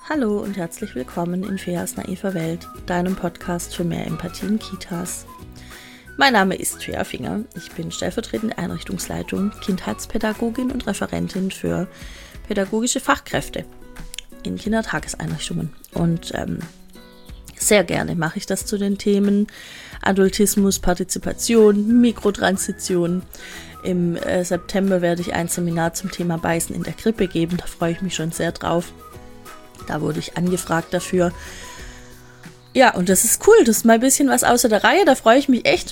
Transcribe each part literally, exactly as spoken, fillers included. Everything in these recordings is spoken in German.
Hallo und herzlich willkommen in Feas naiver Welt, deinem Podcast für mehr Empathie in Kitas. Mein Name ist Fea Finger, ich bin stellvertretende Einrichtungsleitung, Kindheitspädagogin und Referentin für pädagogische Fachkräfte in Kindertageseinrichtungen. Und ähm, sehr gerne mache ich das zu den Themen Adultismus, Partizipation, Mikrotransition. Im äh, September werde ich ein Seminar zum Thema Beißen in der Krippe geben, da freue ich mich schon sehr drauf. Da wurde ich angefragt dafür. Ja, und das ist cool. Das ist mal ein bisschen was außer der Reihe. Da freue ich mich echt.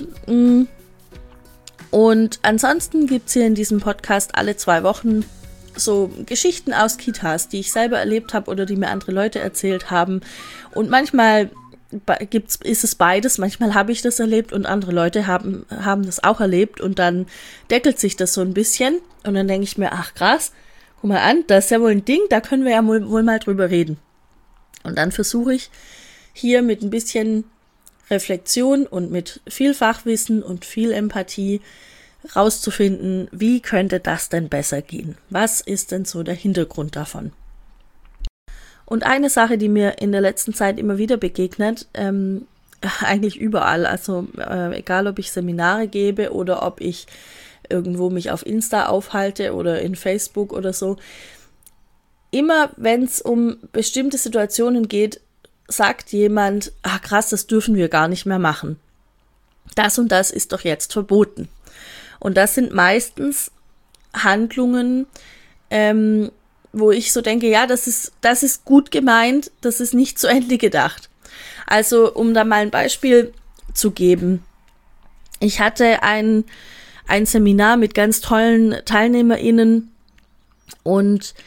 Und ansonsten gibt es hier in diesem Podcast alle zwei Wochen so Geschichten aus Kitas, die ich selber erlebt habe oder die mir andere Leute erzählt haben. Und manchmal gibt's, ist es beides. Manchmal habe ich das erlebt und andere Leute haben, haben das auch erlebt. Und dann deckelt sich das so ein bisschen. Und dann denke ich mir, ach krass. Guck mal an, das ist ja wohl ein Ding, da können wir ja wohl, wohl mal drüber reden. Und dann versuche ich hier mit ein bisschen Reflexion und mit viel Fachwissen und viel Empathie rauszufinden, wie könnte das denn besser gehen? Was ist denn so der Hintergrund davon? Und eine Sache, die mir in der letzten Zeit immer wieder begegnet, ähm, eigentlich überall, also äh, egal ob ich Seminare gebe oder ob ich irgendwo mich auf Insta aufhalte oder in Facebook oder so. Immer wenn es um bestimmte Situationen geht, sagt jemand, ach krass, das dürfen wir gar nicht mehr machen. Das und das ist doch jetzt verboten. Und das sind meistens Handlungen, ähm, wo ich so denke, ja, das ist, das ist gut gemeint, das ist nicht zu Ende gedacht. Also, um da mal ein Beispiel zu geben. Ich hatte ein ein Seminar mit ganz tollen TeilnehmerInnen und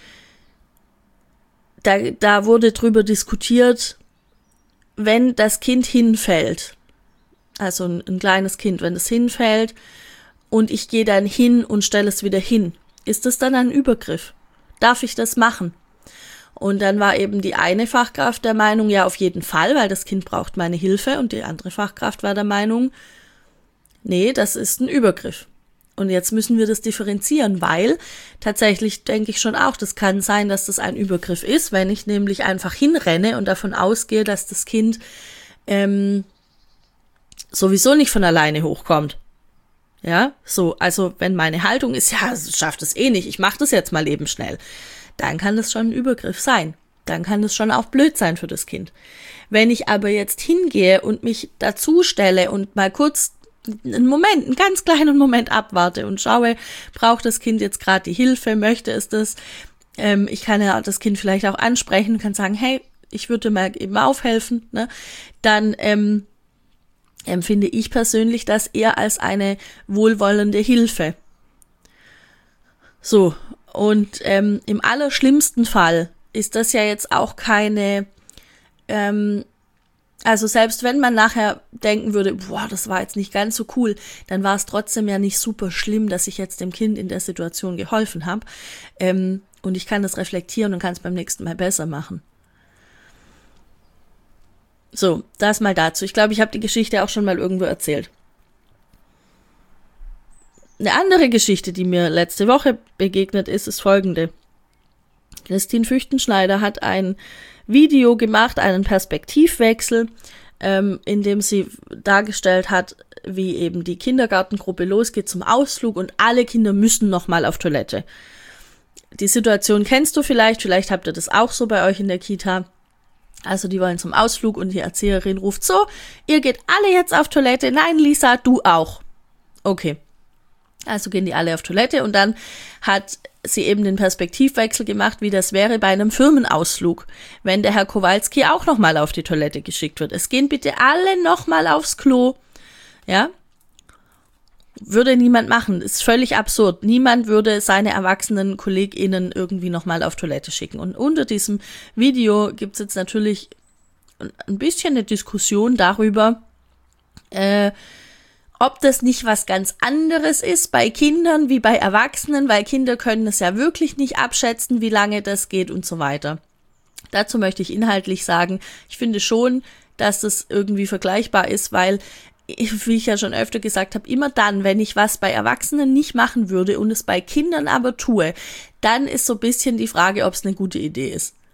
da, da wurde drüber diskutiert, wenn das Kind hinfällt, also ein, ein kleines Kind, wenn es hinfällt und ich gehe dann hin und stelle es wieder hin, ist das dann ein Übergriff? Darf ich das machen? Und dann war eben die eine Fachkraft der Meinung, ja, auf jeden Fall, weil das Kind braucht meine Hilfe, und die andere Fachkraft war der Meinung, nee, das ist ein Übergriff. Und jetzt müssen wir das differenzieren, weil tatsächlich denke ich schon auch, das kann sein, dass das ein Übergriff ist, wenn ich nämlich einfach hinrenne und davon ausgehe, dass das Kind ähm, sowieso nicht von alleine hochkommt. Ja, so, also wenn meine Haltung ist, ja, es schafft es eh nicht, ich mache das jetzt mal eben schnell, dann kann das schon ein Übergriff sein. Dann kann das schon auch blöd sein für das Kind. Wenn ich aber jetzt hingehe und mich dazu stelle und mal kurz einen Moment, einen ganz kleinen Moment abwarte und schaue, braucht das Kind jetzt gerade die Hilfe, möchte es das? Ähm, ich kann ja das Kind vielleicht auch ansprechen, kann sagen, hey, ich würde mal eben aufhelfen, ne? Dann ähm, empfinde ich persönlich das eher als eine wohlwollende Hilfe. So, und ähm, im allerschlimmsten Fall ist das ja jetzt auch keine ähm, Also selbst wenn man nachher denken würde, boah, das war jetzt nicht ganz so cool, dann war es trotzdem ja nicht super schlimm, dass ich jetzt dem Kind in der Situation geholfen habe. Ähm, und ich kann das reflektieren und kann es beim nächsten Mal besser machen. So, das mal dazu. Ich glaube, ich habe die Geschichte auch schon mal irgendwo erzählt. Eine andere Geschichte, die mir letzte Woche begegnet ist, ist folgende. Christine Füchtenschneider hat ein Video gemacht, einen Perspektivwechsel, ähm, in dem sie dargestellt hat, wie eben die Kindergartengruppe losgeht zum Ausflug und alle Kinder müssen nochmal auf Toilette. Die Situation kennst du vielleicht, vielleicht habt ihr das auch so bei euch in der Kita. Also die wollen zum Ausflug und die Erzieherin ruft so, ihr geht alle jetzt auf Toilette, nein Lisa, du auch. Okay. Also gehen die alle auf Toilette und dann hat sie eben den Perspektivwechsel gemacht, wie das wäre bei einem Firmenausflug, wenn der Herr Kowalski auch nochmal auf die Toilette geschickt wird. Es gehen bitte alle nochmal aufs Klo. Ja? Würde niemand machen. Ist völlig absurd. Niemand würde seine erwachsenen KollegInnen irgendwie nochmal auf Toilette schicken. Und unter diesem Video gibt es jetzt natürlich ein bisschen eine Diskussion darüber, äh, ob das nicht was ganz anderes ist bei Kindern wie bei Erwachsenen, weil Kinder können es ja wirklich nicht abschätzen, wie lange das geht und so weiter. Dazu möchte ich inhaltlich sagen, ich finde schon, dass das irgendwie vergleichbar ist, weil, wie ich ja schon öfter gesagt habe, immer dann, wenn ich was bei Erwachsenen nicht machen würde und es bei Kindern aber tue, dann ist so ein bisschen die Frage, ob es eine gute Idee ist.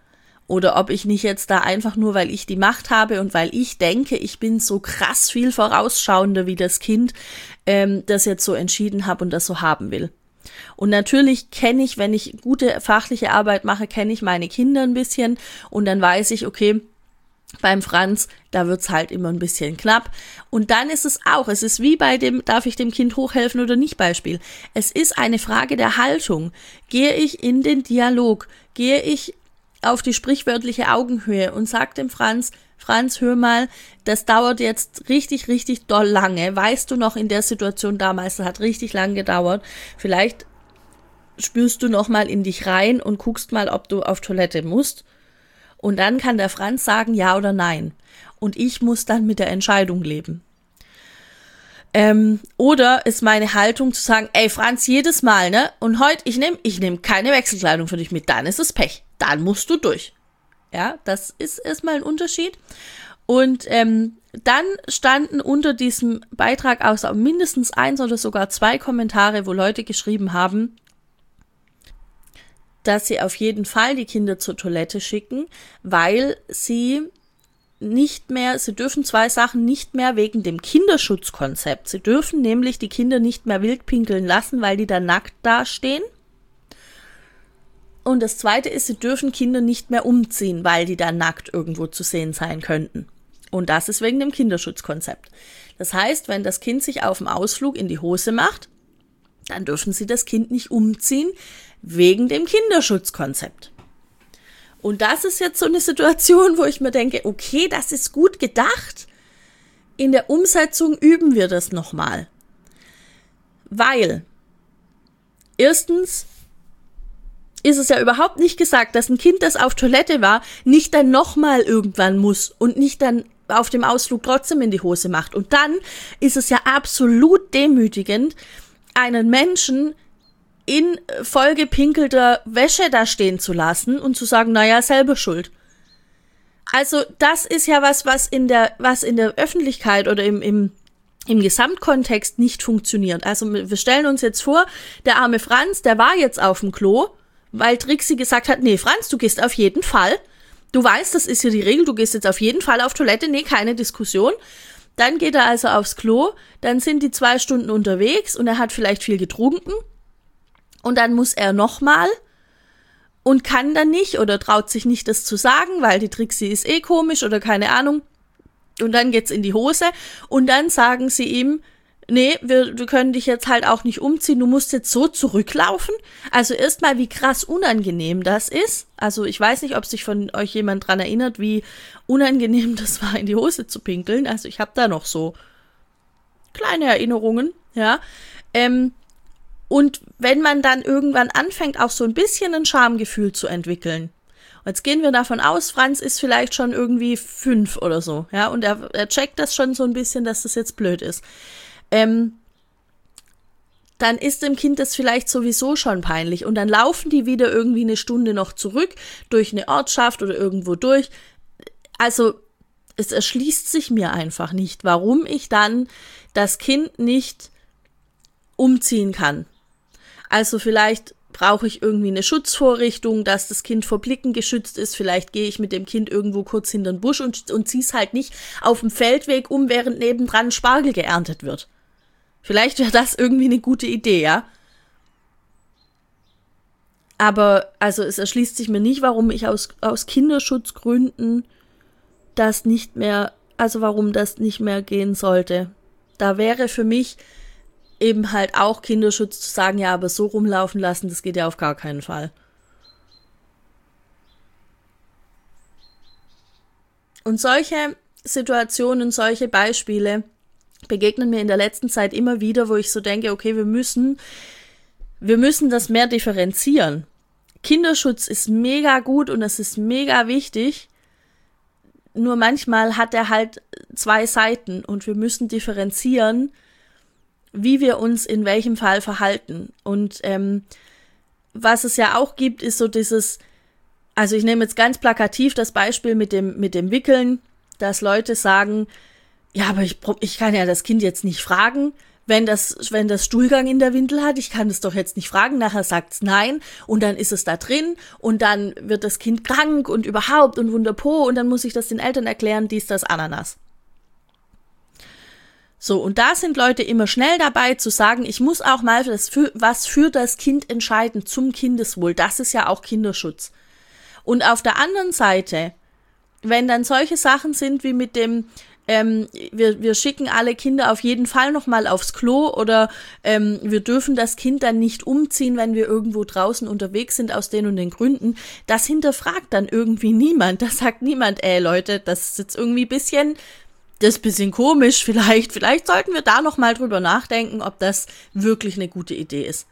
Oder ob ich nicht jetzt da einfach nur, weil ich die Macht habe und weil ich denke, ich bin so krass viel vorausschauender wie das Kind, ähm, das jetzt so entschieden habe und das so haben will. Und natürlich kenne ich, wenn ich gute fachliche Arbeit mache, kenne ich meine Kinder ein bisschen und dann weiß ich, okay, beim Franz, da wird's halt immer ein bisschen knapp. Und dann ist es auch, es ist wie bei dem, darf ich dem Kind hochhelfen oder nicht Beispiel. Es ist eine Frage der Haltung. Gehe ich in den Dialog? Gehe ich auf die sprichwörtliche Augenhöhe und sage dem Franz, Franz, hör mal, das dauert jetzt richtig, richtig doll lange. Weißt du noch in der Situation damals, das hat richtig lang gedauert. Vielleicht spürst du noch mal in dich rein und guckst mal, ob du auf Toilette musst. Und dann kann der Franz sagen, ja oder nein. Und ich muss dann mit der Entscheidung leben. Ähm, oder ist meine Haltung zu sagen, ey Franz, jedes Mal, ne? Und heute, ich nehme ich nehm keine Wechselkleidung für dich mit, dann ist es Pech. Dann musst du durch. Ja, das ist erstmal ein Unterschied. Und ähm, dann standen unter diesem Beitrag auch mindestens eins oder sogar zwei Kommentare, wo Leute geschrieben haben, dass sie auf jeden Fall die Kinder zur Toilette schicken, weil sie nicht mehr, sie dürfen zwei Sachen nicht mehr wegen dem Kinderschutzkonzept. Sie dürfen nämlich die Kinder nicht mehr wild pinkeln lassen, weil die dann nackt dastehen. Und das Zweite ist, sie dürfen Kinder nicht mehr umziehen, weil die dann nackt irgendwo zu sehen sein könnten. Und das ist wegen dem Kinderschutzkonzept. Das heißt, wenn das Kind sich auf dem Ausflug in die Hose macht, dann dürfen sie das Kind nicht umziehen, wegen dem Kinderschutzkonzept. Und das ist jetzt so eine Situation, wo ich mir denke, okay, das ist gut gedacht. In der Umsetzung üben wir das nochmal. Weil, erstens, ist es ja überhaupt nicht gesagt, dass ein Kind, das auf Toilette war, nicht dann nochmal irgendwann muss und nicht dann auf dem Ausflug trotzdem in die Hose macht. Und dann ist es ja absolut demütigend, einen Menschen in vollgepinkelter Wäsche da stehen zu lassen und zu sagen, naja, selber schuld. Also das ist ja was, was in der, was in der Öffentlichkeit oder im, im, im Gesamtkontext nicht funktioniert. Also wir stellen uns jetzt vor, der arme Franz, der war jetzt auf dem Klo, weil Trixi gesagt hat, nee, Franz, du gehst auf jeden Fall. Du weißt, das ist ja die Regel, du gehst jetzt auf jeden Fall auf Toilette, nee, keine Diskussion. Dann geht er also aufs Klo, dann sind die zwei Stunden unterwegs und er hat vielleicht viel getrunken und dann muss er nochmal und kann dann nicht oder traut sich nicht, das zu sagen, weil die Trixi ist eh komisch oder keine Ahnung. Und dann geht's in die Hose und dann sagen sie ihm, nee, wir, wir können dich jetzt halt auch nicht umziehen, du musst jetzt so zurücklaufen. Also erstmal, wie krass unangenehm das ist. Also ich weiß nicht, ob sich von euch jemand dran erinnert, wie unangenehm das war, in die Hose zu pinkeln. Also ich habe da noch so kleine Erinnerungen, ja. Ähm, und wenn man dann irgendwann anfängt, auch so ein bisschen ein Schamgefühl zu entwickeln. Und jetzt gehen wir davon aus, Franz ist vielleicht schon irgendwie fünf oder so, ja, und er, er checkt das schon so ein bisschen, dass das jetzt blöd ist. Ähm, dann ist dem Kind das vielleicht sowieso schon peinlich und dann laufen die wieder irgendwie eine Stunde noch zurück durch eine Ortschaft oder irgendwo durch. Also es erschließt sich mir einfach nicht, warum ich dann das Kind nicht umziehen kann. Also vielleicht brauche ich irgendwie eine Schutzvorrichtung, dass das Kind vor Blicken geschützt ist. Vielleicht gehe ich mit dem Kind irgendwo kurz hinter den Busch und, und ziehe es halt nicht auf dem Feldweg um, während nebendran Spargel geerntet wird. Vielleicht wäre das irgendwie eine gute Idee, ja. Aber, also es erschließt sich mir nicht, warum ich aus, aus Kinderschutzgründen das nicht mehr, also warum das nicht mehr gehen sollte. Da wäre für mich eben halt auch Kinderschutz zu sagen, ja, aber so rumlaufen lassen, das geht ja auf gar keinen Fall. Und solche Situationen, solche Beispiele begegnen mir in der letzten Zeit immer wieder, wo ich so denke, okay, wir müssen, wir müssen das mehr differenzieren. Kinderschutz ist mega gut und es ist mega wichtig, nur manchmal hat er halt zwei Seiten und wir müssen differenzieren, wie wir uns in welchem Fall verhalten. Und ähm, was es ja auch gibt, ist so dieses, also ich nehme jetzt ganz plakativ das Beispiel mit dem, mit dem Wickeln, dass Leute sagen, ja, aber ich, ich kann ja das Kind jetzt nicht fragen, wenn das, wenn das Stuhlgang in der Windel hat, ich kann es doch jetzt nicht fragen, nachher sagt's nein und dann ist es da drin und dann wird das Kind krank und überhaupt und wunderpo und dann muss ich das den Eltern erklären, dies, das, Ananas. So, und da sind Leute immer schnell dabei zu sagen, ich muss auch mal das für, was für das Kind entscheiden, zum Kindeswohl. Das ist ja auch Kinderschutz. Und auf der anderen Seite, wenn dann solche Sachen sind wie mit dem, ähm, wir, wir schicken alle Kinder auf jeden Fall nochmal aufs Klo oder ähm, wir dürfen das Kind dann nicht umziehen, wenn wir irgendwo draußen unterwegs sind, aus den und den Gründen, das hinterfragt dann irgendwie niemand. Das sagt niemand, ey Leute, das ist jetzt irgendwie ein bisschen... Das ist ein bisschen komisch vielleicht. Vielleicht sollten wir da noch mal drüber nachdenken, ob das wirklich eine gute Idee ist.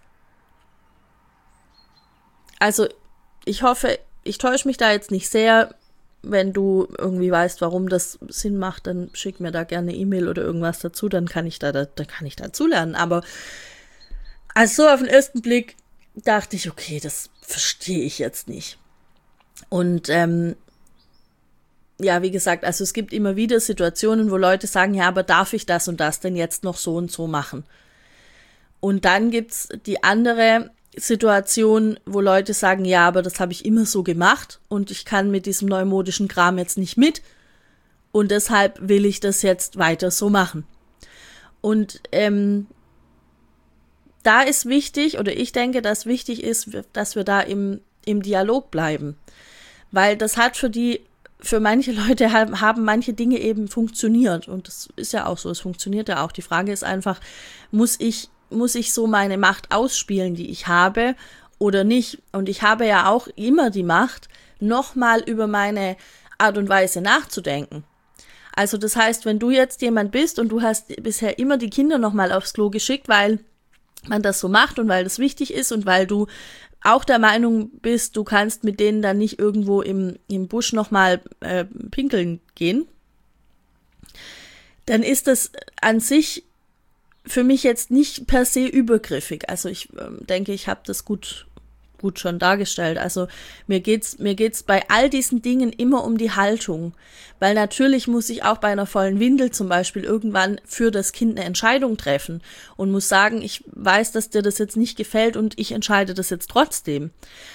Also, ich hoffe, ich täusche mich da jetzt nicht sehr. Wenn du irgendwie weißt, warum das Sinn macht, dann schick mir da gerne eine E-Mail oder irgendwas dazu, dann kann ich da, da dann kann ich dazu lernen. Aber also so auf den ersten Blick dachte ich, okay, das verstehe ich jetzt nicht. Und ähm, ja, wie gesagt, also es gibt immer wieder Situationen, wo Leute sagen, ja, aber darf ich das und das denn jetzt noch so und so machen? Und dann gibt's die andere Situation, wo Leute sagen, ja, aber das habe ich immer so gemacht und ich kann mit diesem neumodischen Kram jetzt nicht mit und deshalb will ich das jetzt weiter so machen. Und ähm, da ist wichtig, oder ich denke, dass wichtig ist, dass wir da im, im Dialog bleiben, weil das hat für die Für manche Leute haben, haben manche Dinge eben funktioniert und das ist ja auch so, es funktioniert ja auch. Die Frage ist einfach, muss ich, muss ich so meine Macht ausspielen, die ich habe oder nicht? Und ich habe ja auch immer die Macht, nochmal über meine Art und Weise nachzudenken. Also das heißt, wenn du jetzt jemand bist und du hast bisher immer die Kinder nochmal aufs Klo geschickt, weil man das so macht und weil das wichtig ist und weil du auch der Meinung bist, du kannst mit denen dann nicht irgendwo im, im Busch nochmal äh, pinkeln gehen, dann ist das an sich für mich jetzt nicht per se übergriffig. Also ich äh, denke, ich habe das gut, gut schon dargestellt. Also mir geht's, mir geht's bei all diesen Dingen immer um die Haltung. Weil natürlich muss ich auch bei einer vollen Windel zum Beispiel irgendwann für das Kind eine Entscheidung treffen und muss sagen, ich weiß, dass dir das jetzt nicht gefällt und ich entscheide das jetzt trotzdem.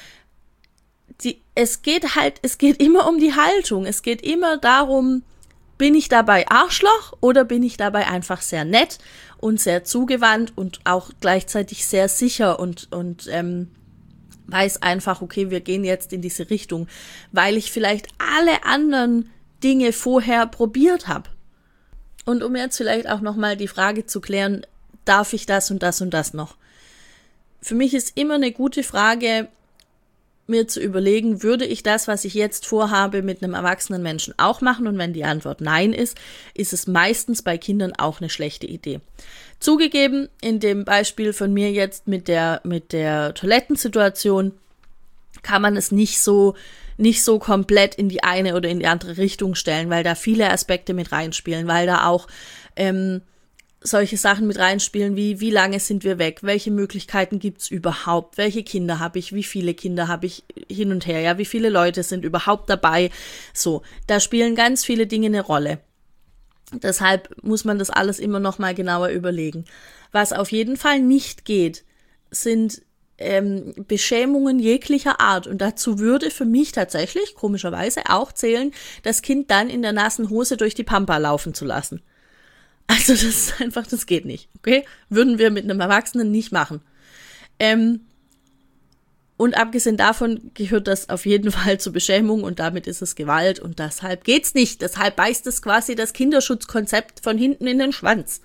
Die, es geht halt, es geht immer um die Haltung. Es geht immer darum, bin ich dabei Arschloch oder bin ich dabei einfach sehr nett und sehr zugewandt und auch gleichzeitig sehr sicher und, und, ähm, weiß einfach, okay, wir gehen jetzt in diese Richtung, weil ich vielleicht alle anderen Dinge vorher probiert habe. Und um jetzt vielleicht auch nochmal die Frage zu klären, darf ich das und das und das noch? Für mich ist immer eine gute Frage, mir zu überlegen, würde ich das, was ich jetzt vorhabe, mit einem erwachsenen Menschen auch machen? Und wenn die Antwort nein ist, ist es meistens bei Kindern auch eine schlechte Idee. Zugegeben, in dem Beispiel von mir jetzt mit der, mit der Toilettensituation kann man es nicht so, nicht so komplett in die eine oder in die andere Richtung stellen, weil da viele Aspekte mit reinspielen, weil da auch ähm, solche Sachen mit reinspielen wie, wie lange sind wir weg, welche Möglichkeiten gibt's überhaupt, welche Kinder habe ich, wie viele Kinder habe ich hin und her, ja, wie viele Leute sind überhaupt dabei, so, da spielen ganz viele Dinge eine Rolle. Deshalb muss man das alles immer noch mal genauer überlegen. Was auf jeden Fall nicht geht, sind ähm, Beschämungen jeglicher Art. Und dazu würde für mich tatsächlich, komischerweise, auch zählen, das Kind dann in der nassen Hose durch die Pampa laufen zu lassen. Also das ist einfach, das geht nicht, okay? Würden wir mit einem Erwachsenen nicht machen. Ähm, und abgesehen davon gehört das auf jeden Fall zur Beschämung und damit ist es Gewalt und deshalb geht's nicht. Deshalb beißt es quasi das Kinderschutzkonzept von hinten in den Schwanz.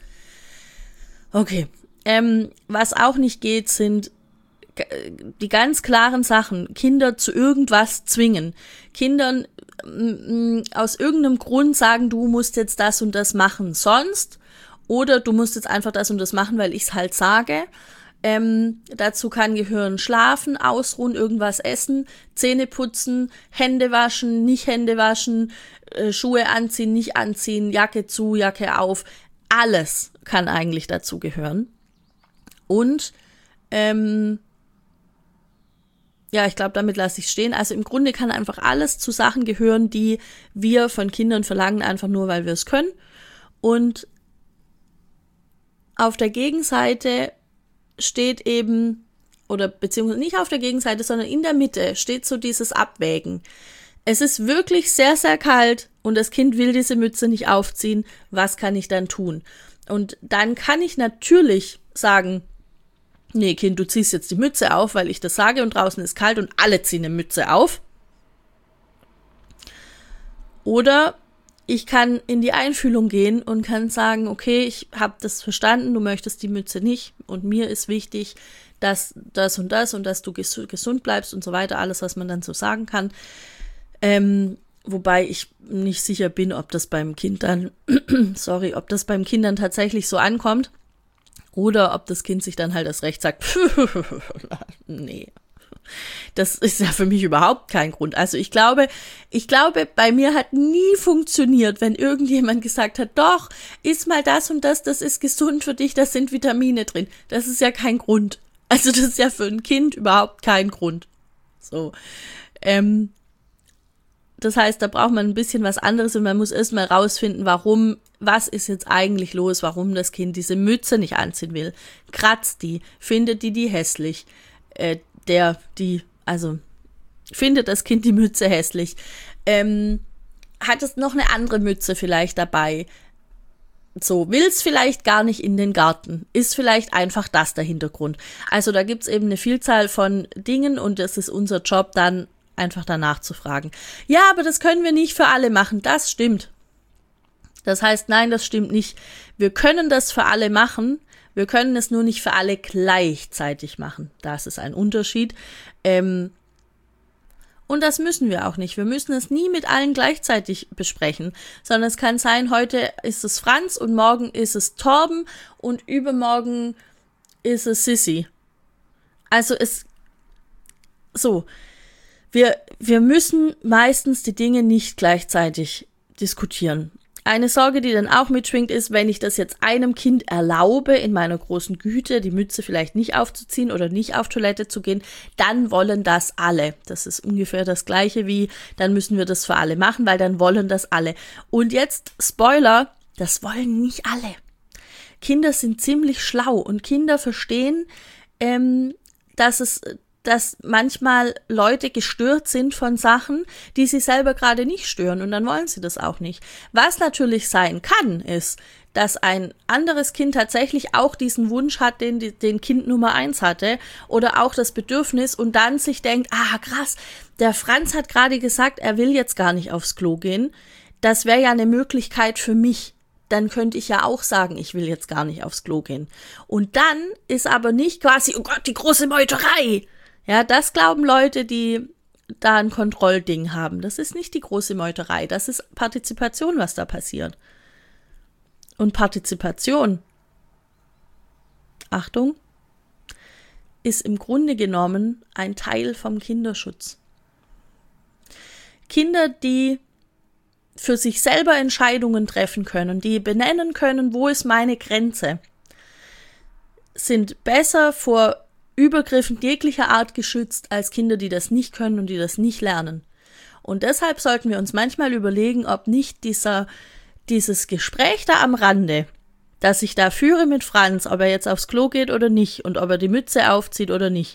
Okay, ähm, was auch nicht geht, sind die ganz klaren Sachen. Kinder zu irgendwas zwingen. Kindern m- aus irgendeinem Grund sagen, du musst jetzt das und das machen, sonst oder du musst jetzt einfach das und das machen, weil ich es halt sage. Ähm, dazu kann gehören Schlafen, Ausruhen, irgendwas essen, Zähne putzen, Hände waschen, nicht Hände waschen, äh, Schuhe anziehen, nicht anziehen, Jacke zu, Jacke auf. Alles kann eigentlich dazu gehören. Und ähm, ja, ich glaube, damit lasse ich stehen. Also im Grunde kann einfach alles zu Sachen gehören, die wir von Kindern verlangen, einfach nur, weil wir es können. Und auf der Gegenseite steht eben, oder beziehungsweise nicht auf der Gegenseite, sondern in der Mitte steht so dieses Abwägen. Es ist wirklich sehr, sehr kalt und das Kind will diese Mütze nicht aufziehen. Was kann ich dann tun? Und dann kann ich natürlich sagen, nee, Kind, du ziehst jetzt die Mütze auf, weil ich das sage und draußen ist kalt und alle ziehen eine Mütze auf. Oder ich kann in die Einfühlung gehen und kann sagen, okay, ich habe das verstanden, du möchtest die Mütze nicht und mir ist wichtig, dass das und das und dass du ges- gesund bleibst und so weiter, alles, was man dann so sagen kann. Ähm, wobei ich nicht sicher bin, ob das beim Kind dann, sorry, ob das beim Kind dann tatsächlich so ankommt oder ob das Kind sich dann halt das Recht sagt, nee. Das ist ja für mich überhaupt kein Grund. Also ich glaube, ich glaube, bei mir hat nie funktioniert, wenn irgendjemand gesagt hat, doch, iss mal das und das, das ist gesund für dich, da sind Vitamine drin. Das ist ja kein Grund. Also das ist ja für ein Kind überhaupt kein Grund. So, ähm, das heißt, da braucht man ein bisschen was anderes und man muss erstmal rausfinden, warum, was ist jetzt eigentlich los, warum das Kind diese Mütze nicht anziehen will. Kratzt die, findet die die hässlich, äh, der, die, also findet das Kind die Mütze hässlich, ähm, hat es noch eine andere Mütze vielleicht dabei, so, will es vielleicht gar nicht in den Garten, ist vielleicht einfach das der Hintergrund. Also da gibt's eben eine Vielzahl von Dingen und das ist unser Job dann, einfach danach zu fragen. Ja, aber das können wir nicht für alle machen, das stimmt. Das heißt, nein, das stimmt nicht. Wir können das für alle machen, wir können es nur nicht für alle gleichzeitig machen. Das ist ein Unterschied. Ähm, und das müssen wir auch nicht. Wir müssen es nie mit allen gleichzeitig besprechen, sondern es kann sein, heute ist es Franz und morgen ist es Torben und übermorgen ist es Sissi. Also es, so, wir, wir müssen meistens die Dinge nicht gleichzeitig diskutieren. Eine Sorge, die dann auch mitschwingt, ist, wenn ich das jetzt einem Kind erlaube, in meiner großen Güte die Mütze vielleicht nicht aufzuziehen oder nicht auf Toilette zu gehen, dann wollen das alle. Das ist ungefähr das Gleiche wie, dann müssen wir das für alle machen, weil dann wollen das alle. Und jetzt, Spoiler, das wollen nicht alle. Kinder sind ziemlich schlau und Kinder verstehen, ähm, dass es... dass manchmal Leute gestört sind von Sachen, die sie selber gerade nicht stören und dann wollen sie das auch nicht. Was natürlich sein kann, ist, dass ein anderes Kind tatsächlich auch diesen Wunsch hat, den, den Kind Nummer eins hatte oder auch das Bedürfnis und dann sich denkt, ah krass, der Franz hat gerade gesagt, er will jetzt gar nicht aufs Klo gehen. Das wäre ja eine Möglichkeit für mich. Dann könnte ich ja auch sagen, ich will jetzt gar nicht aufs Klo gehen. Und dann ist aber nicht quasi, oh Gott, die große Meuterei. Ja, das glauben Leute, die da ein Kontrollding haben. Das ist nicht die große Meuterei, das ist Partizipation, was da passiert. Und Partizipation, Achtung, ist im Grunde genommen ein Teil vom Kinderschutz. Kinder, die für sich selber Entscheidungen treffen können, die benennen können, wo ist meine Grenze, sind besser vor Übergriffen jeglicher Art geschützt als Kinder, die das nicht können und die das nicht lernen. Und deshalb sollten wir uns manchmal überlegen, ob nicht dieser, dieses Gespräch da am Rande, das ich da führe mit Franz, ob er jetzt aufs Klo geht oder nicht und ob er die Mütze aufzieht oder nicht,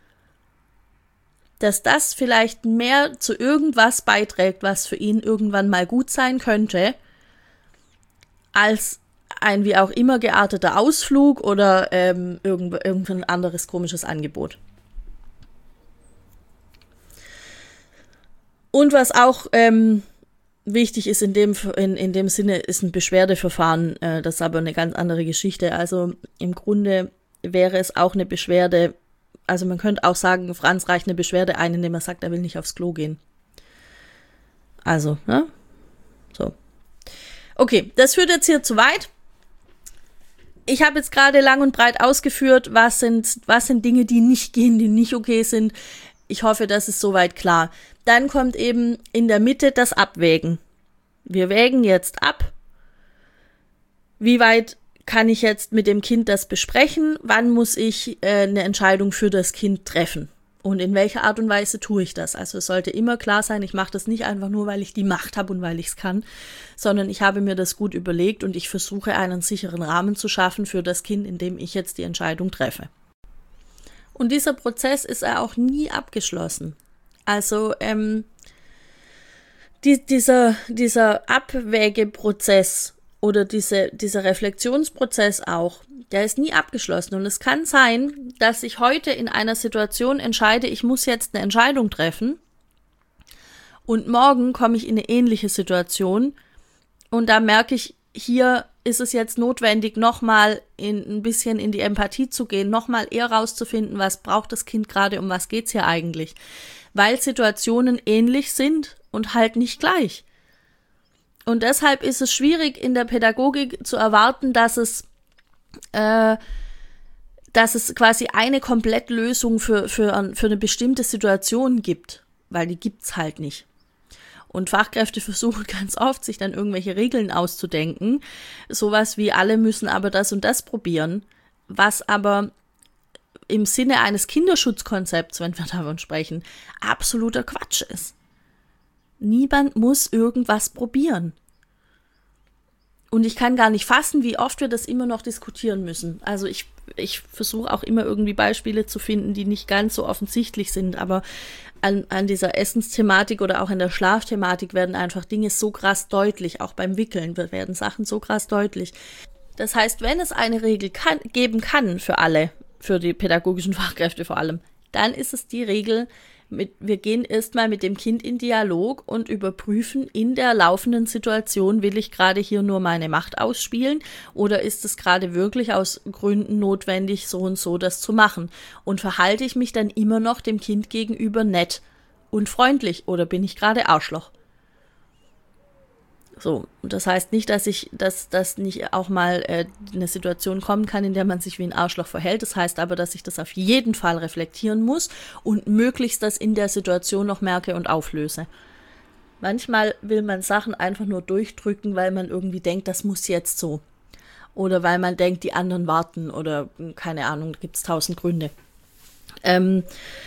dass das vielleicht mehr zu irgendwas beiträgt, was für ihn irgendwann mal gut sein könnte, als ein wie auch immer gearteter Ausflug oder ähm, irgend, irgendein anderes komisches Angebot. Und was auch ähm, wichtig ist in dem, in, in dem Sinne, ist ein Beschwerdeverfahren. Äh, das ist aber eine ganz andere Geschichte. Also im Grunde wäre es auch eine Beschwerde, also man könnte auch sagen, Franz reicht eine Beschwerde ein, indem er sagt, er will nicht aufs Klo gehen. Also, ne? So. Okay, das führt jetzt hier zu weit. Ich habe jetzt gerade lang und breit ausgeführt, was sind, was sind Dinge, die nicht gehen, die nicht okay sind. Ich hoffe, das ist soweit klar. Dann kommt eben in der Mitte das Abwägen. Wir wägen jetzt ab, wie weit kann ich jetzt mit dem Kind das besprechen, wann muss ich äh, eine Entscheidung für das Kind treffen. Und in welcher Art und Weise tue ich das? Also es sollte immer klar sein, ich mache das nicht einfach nur, weil ich die Macht habe und weil ich es kann, sondern ich habe mir das gut überlegt und ich versuche einen sicheren Rahmen zu schaffen für das Kind, in dem ich jetzt die Entscheidung treffe. Und dieser Prozess ist ja auch nie abgeschlossen. Also ähm, die, dieser, dieser Abwägeprozess oder diese, dieser Reflexionsprozess auch, der ist nie abgeschlossen. Und es kann sein, dass ich heute in einer Situation entscheide, ich muss jetzt eine Entscheidung treffen und morgen komme ich in eine ähnliche Situation und da merke ich, hier ist es jetzt notwendig, nochmal in, ein bisschen in die Empathie zu gehen, nochmal eher rauszufinden, was braucht das Kind gerade, um was geht's hier eigentlich. Weil Situationen ähnlich sind und halt nicht gleich. Und deshalb ist es schwierig in der Pädagogik zu erwarten, dass es, äh, dass es quasi eine Komplettlösung für, für, für eine bestimmte Situation gibt, weil die gibt's halt nicht. Und Fachkräfte versuchen ganz oft, sich dann irgendwelche Regeln auszudenken, sowas wie alle müssen aber das und das probieren, was aber im Sinne eines Kinderschutzkonzepts, wenn wir davon sprechen, absoluter Quatsch ist. Niemand muss irgendwas probieren. Und ich kann gar nicht fassen, wie oft wir das immer noch diskutieren müssen. Also ich, ich versuche auch immer irgendwie Beispiele zu finden, die nicht ganz so offensichtlich sind, aber an, an dieser Essensthematik oder auch an der Schlafthematik werden einfach Dinge so krass deutlich, auch beim Wickeln werden Sachen so krass deutlich. Das heißt, wenn es eine Regel kann, geben kann für alle, für die pädagogischen Fachkräfte vor allem, dann ist es die Regel, mit, wir gehen erstmal mit dem Kind in Dialog und überprüfen in der laufenden Situation, will ich gerade hier nur meine Macht ausspielen oder ist es gerade wirklich aus Gründen notwendig, so und so das zu machen? Und verhalte ich mich dann immer noch dem Kind gegenüber nett und freundlich oder bin ich gerade Arschloch? So, und das heißt nicht, dass ich, dass das nicht auch mal äh, eine Situation kommen kann, in der man sich wie ein Arschloch verhält. Das heißt aber, dass ich das auf jeden Fall reflektieren muss und möglichst das in der Situation noch merke und auflöse. Manchmal will man Sachen einfach nur durchdrücken, weil man irgendwie denkt, das muss jetzt so. Oder weil man denkt, die anderen warten oder keine Ahnung, da gibt es tausend Gründe. Ähm,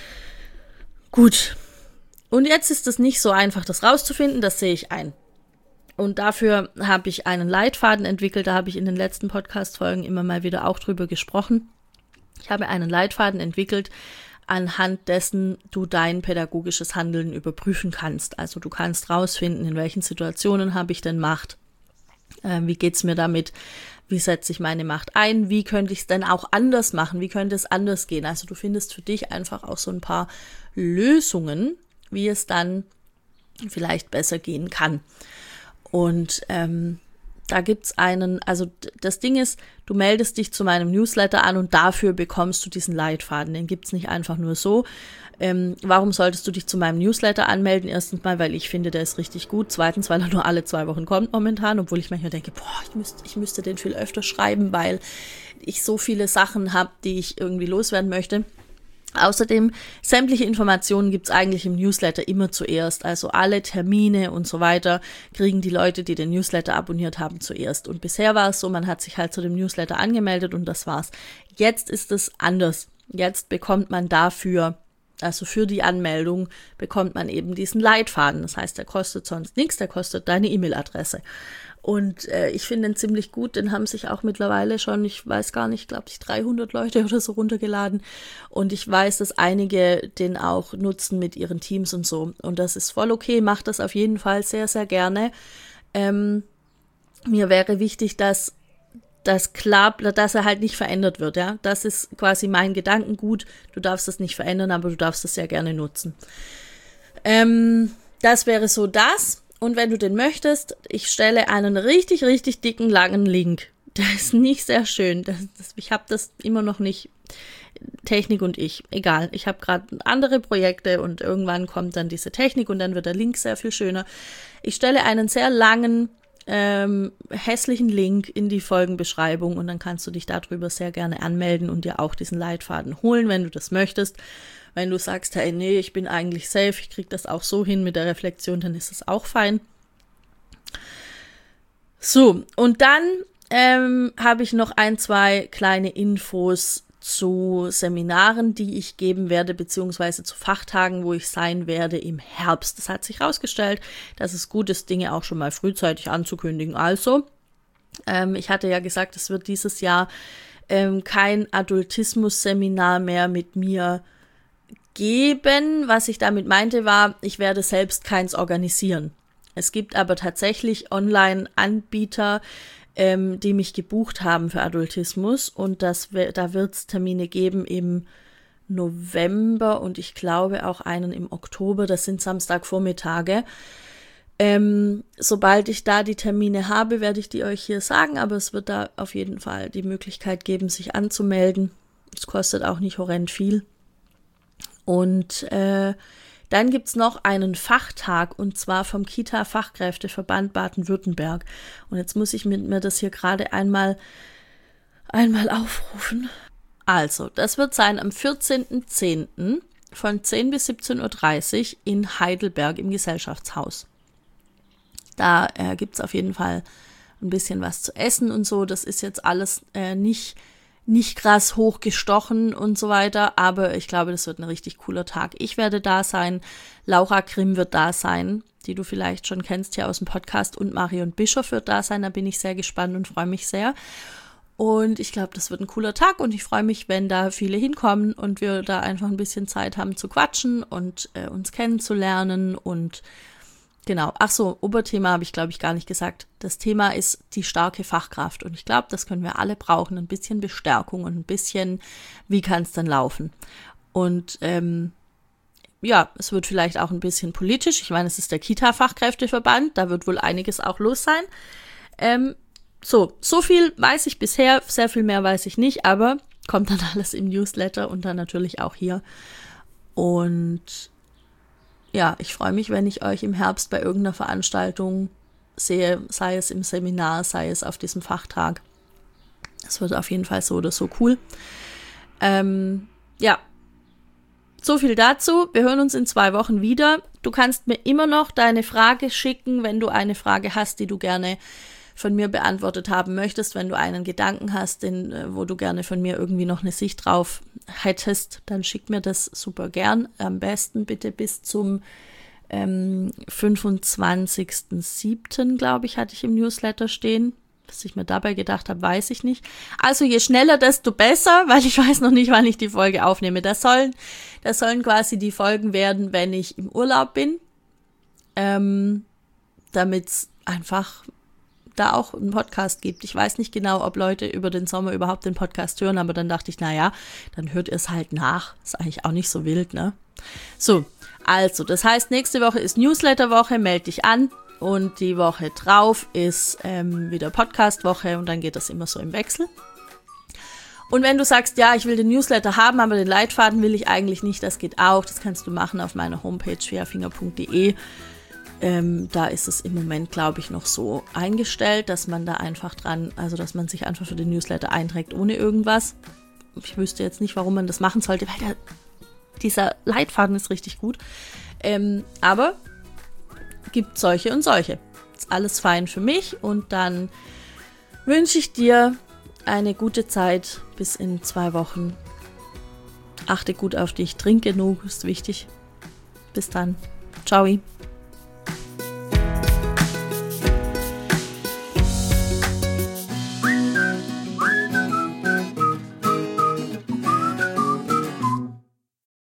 gut. Und jetzt ist es nicht so einfach, das rauszufinden, das sehe ich ein. Und dafür habe ich einen Leitfaden entwickelt, da habe ich in den letzten Podcast-Folgen immer mal wieder auch drüber gesprochen. Ich habe einen Leitfaden entwickelt, anhand dessen du dein pädagogisches Handeln überprüfen kannst. Also du kannst rausfinden, in welchen Situationen habe ich denn Macht, äh, wie geht's mir damit, wie setze ich meine Macht ein, wie könnte ich es denn auch anders machen, wie könnte es anders gehen. Also du findest für dich einfach auch so ein paar Lösungen, wie es dann vielleicht besser gehen kann. Und ähm, da gibt's einen, also das Ding ist, du meldest dich zu meinem Newsletter an und dafür bekommst du diesen Leitfaden. Den gibt's nicht einfach nur so. Ähm, warum solltest du dich zu meinem Newsletter anmelden? Erstens mal, weil ich finde, der ist richtig gut. Zweitens, weil er nur alle zwei Wochen kommt momentan, obwohl ich manchmal denke, boah, ich müsste, ich müsste den viel öfter schreiben, weil ich so viele Sachen habe, die ich irgendwie loswerden möchte. Außerdem, sämtliche Informationen gibt's eigentlich im Newsletter immer zuerst. Also alle Termine und so weiter kriegen die Leute, die den Newsletter abonniert haben, zuerst. Und bisher war es so, man hat sich halt zu dem Newsletter angemeldet und das war's. Jetzt ist es anders. Jetzt bekommt man dafür, also für die Anmeldung, bekommt man eben diesen Leitfaden. Das heißt, der kostet sonst nichts, der kostet deine E-Mail-Adresse. Und äh, ich finde den ziemlich gut, den haben sich auch mittlerweile schon, ich weiß gar nicht, glaube ich, dreihundert Leute oder so runtergeladen. Und ich weiß, dass einige den auch nutzen mit ihren Teams und so. Und das ist voll okay, macht das auf jeden Fall sehr, sehr gerne. Ähm, mir wäre wichtig, dass das klar, dass er halt nicht verändert wird, ja. Das ist quasi mein Gedankengut. Du darfst das nicht verändern, aber du darfst das sehr gerne nutzen. Ähm, das wäre so das. Und wenn du den möchtest, ich stelle einen richtig, richtig dicken, langen Link. Der ist nicht sehr schön. Das, das, ich habe das immer noch nicht. Technik und ich. Egal. Ich habe gerade andere Projekte und irgendwann kommt dann diese Technik und dann wird der Link sehr viel schöner. Ich stelle einen sehr langen, ähm, hässlichen Link in die Folgenbeschreibung und dann kannst du dich darüber sehr gerne anmelden und dir auch diesen Leitfaden holen, wenn du das möchtest. Wenn du sagst, hey, nee, ich bin eigentlich safe, ich krieg das auch so hin mit der Reflexion, dann ist es auch fein. So, und dann ähm, habe ich noch ein, zwei kleine Infos zu Seminaren, die ich geben werde, beziehungsweise zu Fachtagen, wo ich sein werde im Herbst. Das hat sich herausgestellt, dass es gut ist, Dinge auch schon mal frühzeitig anzukündigen. Also, ähm, ich hatte ja gesagt, es wird dieses Jahr ähm, kein Adultismus-Seminar mehr mit mir geben. Was ich damit meinte war, ich werde selbst keins organisieren. Es gibt aber tatsächlich Online-Anbieter, ähm, die mich gebucht haben für Adultismus, und das, da wird es Termine geben im November und ich glaube auch einen im Oktober, das sind Samstagvormittage. Ähm, sobald ich da die Termine habe, werde ich die euch hier sagen, aber es wird da auf jeden Fall die Möglichkeit geben, sich anzumelden. Es kostet auch nicht horrend viel. Und äh, dann gibt's noch einen Fachtag, und zwar vom Kita-Fachkräfteverband Baden-Württemberg. Und jetzt muss ich mir, mir das hier gerade einmal, einmal aufrufen. Also, das wird sein am vierzehnten zehnten von zehn bis siebzehn Uhr dreißig in Heidelberg im Gesellschaftshaus. Da äh, gibt's auf jeden Fall ein bisschen was zu essen und so. Das ist jetzt alles äh, nicht... nicht krass hochgestochen und so weiter, aber ich glaube, das wird ein richtig cooler Tag. Ich werde da sein, Laura Grimm wird da sein, die du vielleicht schon kennst hier aus dem Podcast, und Marion Bischof wird da sein, da bin ich sehr gespannt und freue mich sehr. Und ich glaube, das wird ein cooler Tag, und ich freue mich, wenn da viele hinkommen und wir da einfach ein bisschen Zeit haben zu quatschen und äh, uns kennenzulernen. Und genau, ach so, Oberthema habe ich, glaube ich, gar nicht gesagt. Das Thema ist die starke Fachkraft, und ich glaube, das können wir alle brauchen, ein bisschen Bestärkung und ein bisschen, wie kann es dann laufen? Und ähm, ja, es wird vielleicht auch ein bisschen politisch. Ich meine, es ist der Kita-Fachkräfteverband, da wird wohl einiges auch los sein. Ähm, so, so viel weiß ich bisher, sehr viel mehr weiß ich nicht, aber kommt dann alles im Newsletter und dann natürlich auch hier. Und ja, ich freue mich, wenn ich euch im Herbst bei irgendeiner Veranstaltung sehe, sei es im Seminar, sei es auf diesem Fachtag. Das wird auf jeden Fall so oder so cool. Ähm, ja, so viel dazu. Wir hören uns in zwei Wochen wieder. Du kannst mir immer noch deine Frage schicken, wenn du eine Frage hast, die du gerne von mir beantwortet haben möchtest. Wenn du einen Gedanken hast, den, wo du gerne von mir irgendwie noch eine Sicht drauf hättest, dann schick mir das super gern. Am besten bitte bis zum ähm, fünfundzwanzigsten siebten, glaube ich, hatte ich im Newsletter stehen. Was ich mir dabei gedacht habe, weiß ich nicht. Also je schneller, desto besser, weil ich weiß noch nicht, wann ich die Folge aufnehme. Das sollen, das sollen quasi die Folgen werden, wenn ich im Urlaub bin, ähm, damit es einfach da auch einen Podcast gibt. Ich weiß nicht genau, ob Leute über den Sommer überhaupt den Podcast hören, aber dann dachte ich, naja, dann hört ihr es halt nach. Ist eigentlich auch nicht so wild, ne? So, also, das heißt, nächste Woche ist Newsletter-Woche, melde dich an, und die Woche drauf ist ähm, wieder Podcast-Woche, und dann geht das immer so im Wechsel. Und wenn du sagst, ja, ich will den Newsletter haben, aber den Leitfaden will ich eigentlich nicht, das geht auch. Das kannst du machen auf meiner Homepage schwerfinger punkt de. Ähm, da ist es im Moment, glaube ich, noch so eingestellt, dass man da einfach dran, also dass man sich einfach für den Newsletter einträgt ohne irgendwas. Ich wüsste jetzt nicht, warum man das machen sollte, weil der, dieser Leitfaden ist richtig gut. Ähm, aber gibt solche und solche. Ist alles fein für mich, und dann wünsche ich dir eine gute Zeit bis in zwei Wochen. Achte gut auf dich, trink genug, ist wichtig. Bis dann. Ciao.